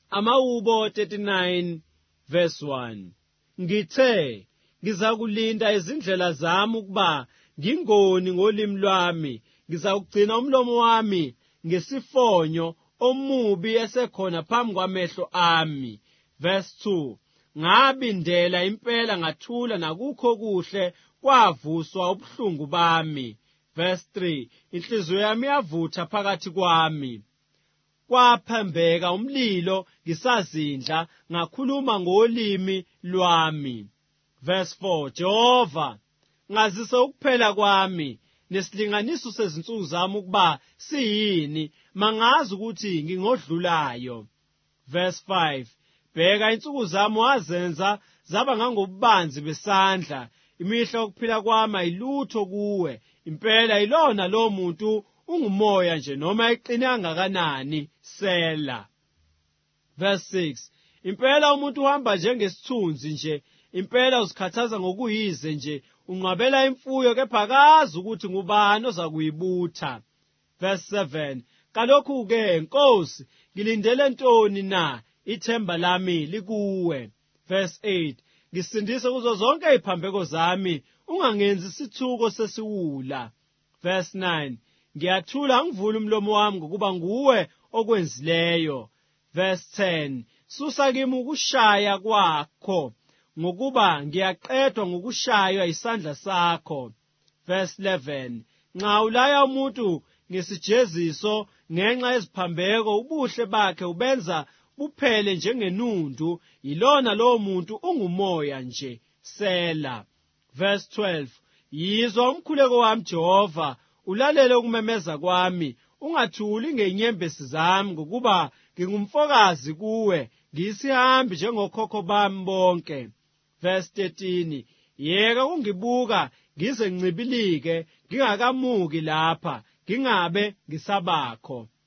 Amawubo 39 verse 1. Ngithe ngizakulinda izindlela zami ukuba ngingoni ngolimi lwami, ngizawugcina umlomo wami ngesifonyo omubi esekhona phambi kwamehlo ami. Verse 2. Ngabindela impela ngathula nakukho kuhle kwavuswa ubuhlungu bami. Verse 3. Inhliziyo yami yavutha phakathi kwami. Kwaphambeka umlilo ngisazindla ngakhuluma ngolimi lwami. Verse 4. Jehova, ngazise ukuphela kwami nesilinganiso sezinsuku zami ukuba siyini, mangazi ukuthi ngingodlulayo. Verse 5. Bheka insuku zami wazenza zaba ngangobubanzi besandla, imihla yokuphila kwami ayilutho kuwe. Impela ilona lo muntu ungumoya nje noma iqine kangakanani. Sela. Verse 6. Impela umuntu uhamba njengesithunzi nje, impela uzikhathaza ngokuyize nje, unqabela imfuyo kepha akazi ukuthi ngubani ozakuyibutha. Verse 7. Kalokhu-ke Nkosi, ngilindele ntoni na? Ithemba lami likuwe. Verse 8. Ngisindise kuzo zonke iziphambeko zami, ungangenzi isithuko sesiwula. Verse 9. Ngiyathula ngivule umlomo wami ngokuba nguwe okwenzileyo. Verse 10. Susa kimi ukushaya kwakho, ngokuba ngiyaqedwa ngokushaywa isandla sakho. Verse 11. Nxa ulaya umuntu ngesijeziso ngenxa yeziphambeko, ubuhle bakhe ubenza buphele njengenundu, ilona lowo muntu ungumoya nje. Sela. Verse 12. Yizwa umkhuleko wami Jehova, ulalele ukumemeza kwami, ungathuli ngenyembezi zami, ngokuba ngingumfokazi kuwe, ngiyisihambi njengokhokho bami bonke. Verse 13. Yeka kungibuka ngize ngincibilike, ngingakamuki lapha, ngingabe ngisabakho.